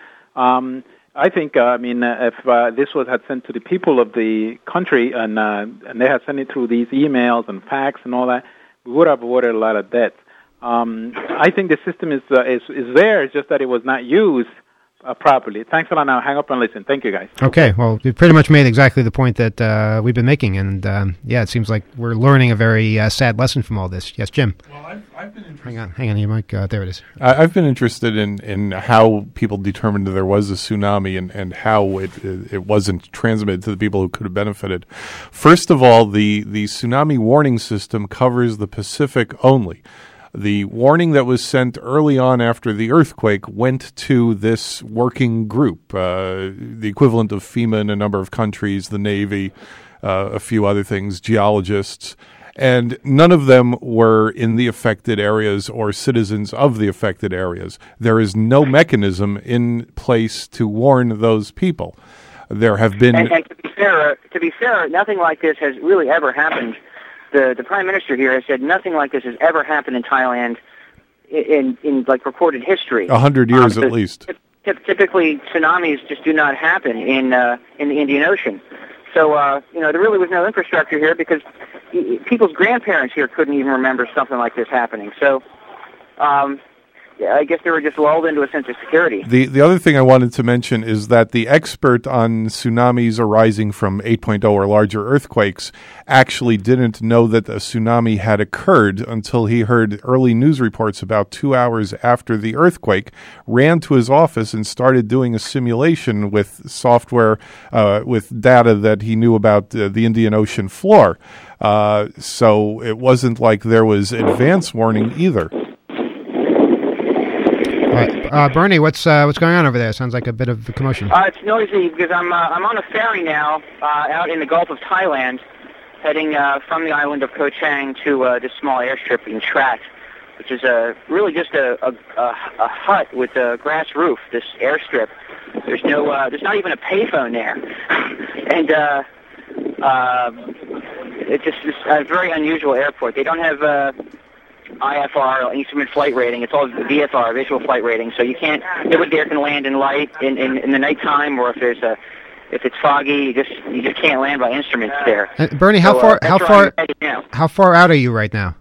I think, if this had sent to the people of the country and they had sent it through these emails and fax and all that, we would have avoided a lot of death. I think the system is there. It's just that it was not used. properly. Thanks a lot. Now hang up and listen. Thank you, guys. Okay, well, you pretty much made exactly the point that we've been making, and yeah, it seems like we're learning a very sad lesson from all this. Yes, Jim? Well, I've been interested. Hang on, your mic. There it is. I've been interested in how people determined there was a tsunami and how it wasn't transmitted to the people who could have benefited. First of all, the tsunami warning system covers the Pacific only. The warning that was sent early on after the earthquake went to this working group, the equivalent of FEMA in a number of countries, the Navy, a few other things, geologists, and none of them were in the affected areas or citizens of the affected areas. There is no mechanism in place to warn those people. There have been... And to be fair, nothing like this has really ever happened. The Prime Minister here has said nothing like this has ever happened in Thailand in like recorded history. 100 years at least. Typically, tsunamis just do not happen in the Indian Ocean. So there really was no infrastructure here because people's grandparents here couldn't even remember something like this happening. So. I guess they were just lulled into a sense of security. The other thing I wanted to mention is that the expert on tsunamis arising from 8.0 or larger earthquakes actually didn't know that a tsunami had occurred until he heard early news reports about 2 hours after the earthquake, ran to his office and started doing a simulation with software, with data that he knew about the Indian Ocean floor. So it wasn't like there was advance warning either. All right. Bernie, what's going on over there? Sounds like a bit of a commotion. It's noisy because I'm on a ferry now out in the Gulf of Thailand, heading from the island of Koh Chang to this small airstrip in Trat, which is really just a hut with a grass roof. This airstrip, there's not even a payphone there, and it's just a very unusual airport. They don't have IFR, instrument flight rating. It's all VFR, visual flight rating. So you can't. Nobody there can land in light in the nighttime, or if it's foggy, you just can't land by instruments there. Bernie, how far out are you right now?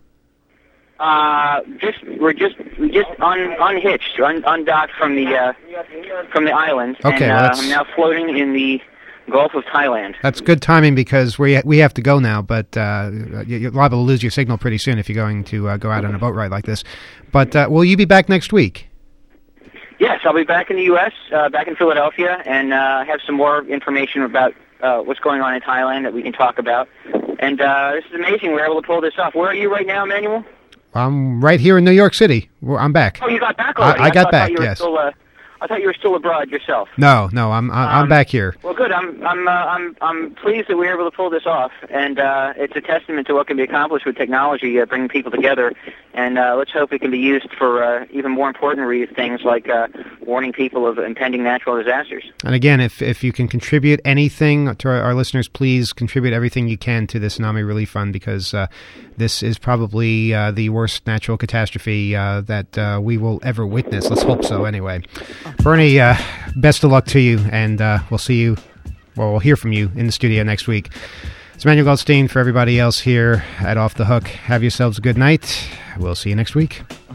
We're just unhitched, undocked from the island. Okay, and, well, I'm now floating in the Gulf of Thailand. That's good timing because we have to go now, but you're liable to lose your signal pretty soon if you're going to go out on a boat ride like this. But will you be back next week? Yes, I'll be back in the U.S., back in Philadelphia, and have some more information about what's going on in Thailand that we can talk about. And this is amazing. We're able to pull this off. Where are you right now, Emmanuel? I'm right here in New York City. I'm back. Oh, you got back already? I got back, yes. I thought you were still abroad yourself. No, I'm back here. Well, good. I'm pleased that we were able to pull this off, and it's a testament to what can be accomplished with technology, bringing people together. And let's hope it can be used for even more important things like warning people of impending natural disasters. And again, if you can contribute anything to our listeners, please contribute everything you can to the Tsunami Relief Fund because this is probably the worst natural catastrophe that we will ever witness. Let's hope so, anyway. Bernie, best of luck to you, and we'll hear from you in the studio next week. It's Emmanuel Goldstein for everybody else here at Off the Hook. Have yourselves a good night. We'll see you next week.